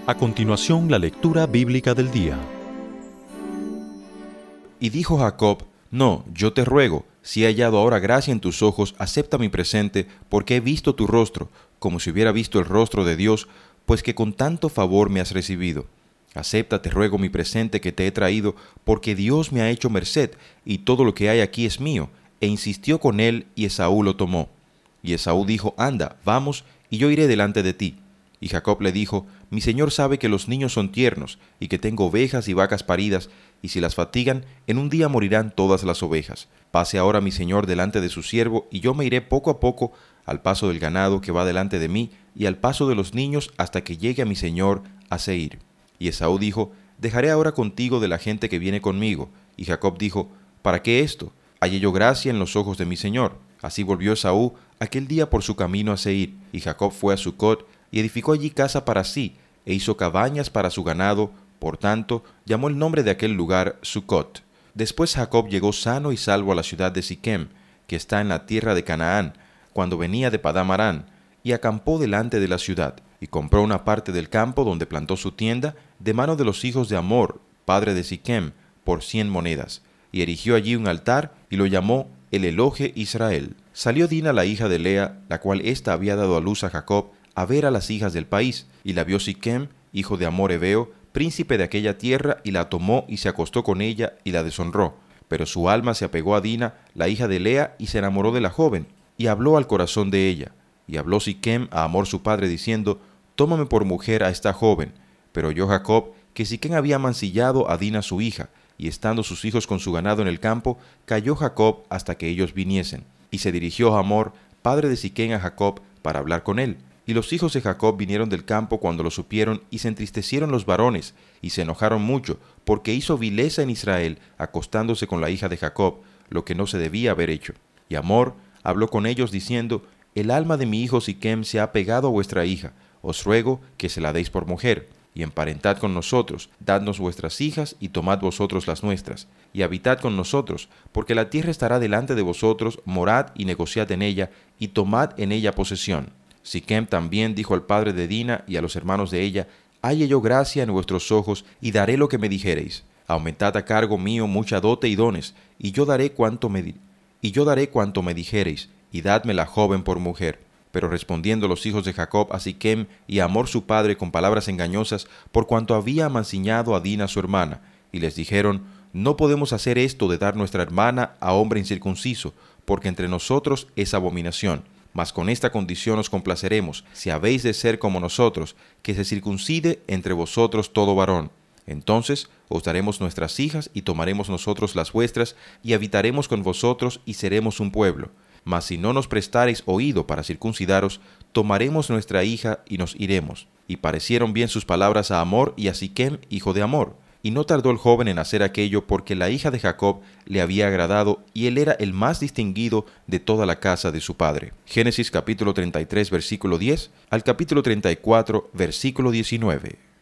A continuación, la lectura bíblica del día. Y dijo Jacob: No, yo te ruego, si he hallado ahora gracia en tus ojos, acepta mi presente, porque he visto tu rostro, como si hubiera visto el rostro de Dios, pues que con tanto favor me has recibido. Acepta, te ruego, mi presente que te he traído, porque Dios me ha hecho merced, y todo lo que hay aquí es mío. E insistió con él, y Esaú lo tomó. Y Esaú dijo: Anda, vamos, y yo iré delante de ti. Y Jacob le dijo: Mi señor sabe que los niños son tiernos, y que tengo ovejas y vacas paridas, y si las fatigan, en un día morirán todas las ovejas. Pase ahora mi señor delante de su siervo, y yo me iré poco a poco al paso del ganado que va delante de mí, y al paso de los niños, hasta que llegue a mi señor a Seir. Y Esaú dijo: Dejaré ahora contigo de la gente que viene conmigo. Y Jacob dijo: ¿Para qué esto? Hallé yo gracia en los ojos de mi señor. Así volvió Esaú aquel día por su camino a Seir, y Jacob fue a Sucot, y edificó allí casa para sí, e hizo cabañas para su ganado. Por tanto, llamó el nombre de aquel lugar Sucot. Después Jacob llegó sano y salvo a la ciudad de Siquem, que está en la tierra de Canaán, cuando venía de Padán Aram, y acampó delante de la ciudad, y compró una parte del campo donde plantó su tienda, de mano de los hijos de Hamor, padre de Siquem, por 100 monedas, y erigió allí un altar, y lo llamó el Elohe Israel. Salió Dina, la hija de Lea, la cual ésta había dado a luz a Jacob, a ver a las hijas del país, y la vio Siquem, hijo de Hamor Heveo, príncipe de aquella tierra, y la tomó y se acostó con ella y la deshonró. Pero su alma se apegó a Dina, la hija de Lea, y se enamoró de la joven, y habló al corazón de ella. Y habló Siquem a Hamor su padre, diciendo: Tómame por mujer a esta joven. Pero oyó Jacob que Siquem había mancillado a Dina su hija, y estando sus hijos con su ganado en el campo, calló Jacob hasta que ellos viniesen. Y se dirigió Hamor, padre de Siquem, a Jacob para hablar con él. Y los hijos de Jacob vinieron del campo cuando lo supieron, y se entristecieron los varones, y se enojaron mucho, porque hizo vileza en Israel, acostándose con la hija de Jacob, lo que no se debía haber hecho. Y Hamor habló con ellos, diciendo: El alma de mi hijo Siquem se ha pegado a vuestra hija, os ruego que se la deis por mujer, y emparentad con nosotros, dadnos vuestras hijas, y tomad vosotros las nuestras, y habitad con nosotros, porque la tierra estará delante de vosotros, morad y negociad en ella, y tomad en ella posesión. Siquem también dijo al padre de Dina y a los hermanos de ella: Halle yo gracia en vuestros ojos, y daré lo que me dijereis. Aumentad a cargo mío mucha dote y dones, y yo daré cuanto me dijereis, y dadme la joven por mujer. Pero respondiendo los hijos de Jacob a Siquem y a Hamor su padre con palabras engañosas, por cuanto había amanciñado a Dina su hermana, y les dijeron: No podemos hacer esto de dar nuestra hermana a hombre incircunciso, porque entre nosotros es abominación. Mas con esta condición os complaceremos, si habéis de ser como nosotros, que se circuncide entre vosotros todo varón. Entonces os daremos nuestras hijas, y tomaremos nosotros las vuestras, y habitaremos con vosotros, y seremos un pueblo. Mas si no nos prestareis oído para circuncidaros, tomaremos nuestra hija, y nos iremos. Y parecieron bien sus palabras a Hamor y a Siquem, hijo de Hamor. Y no tardó el joven en hacer aquello, porque la hija de Jacob le había agradado, y él era el más distinguido de toda la casa de su padre. Génesis capítulo 33, versículo 10, al capítulo 34, versículo 19.